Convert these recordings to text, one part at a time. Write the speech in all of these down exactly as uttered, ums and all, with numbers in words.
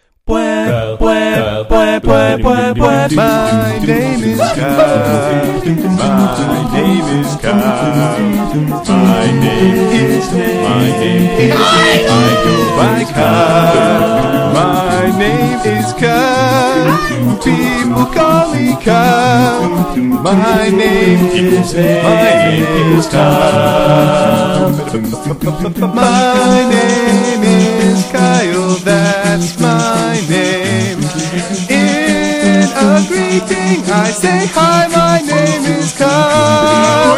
My name is Kyle. My name is Kyle. My name is, my name is, I go by Kyle. My name is Kyle. People call me Kyle. My name is, my name is Kyle. My name is Kyle, that's my name. In a greeting I say hi, my name is Kyle.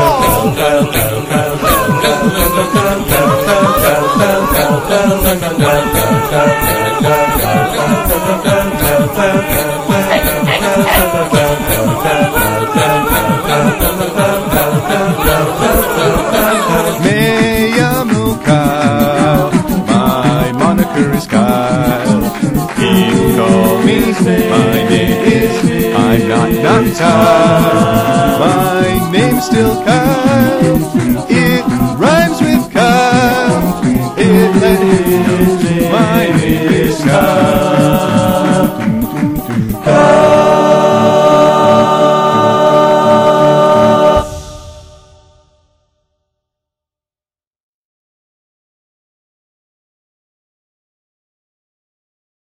Me llamo Kyle, my moniker is Kyle. People call me, my name is, I'm not not Kyle. My name's still Kyle. It rhymes with Kyle. It, it, my name is Kyle.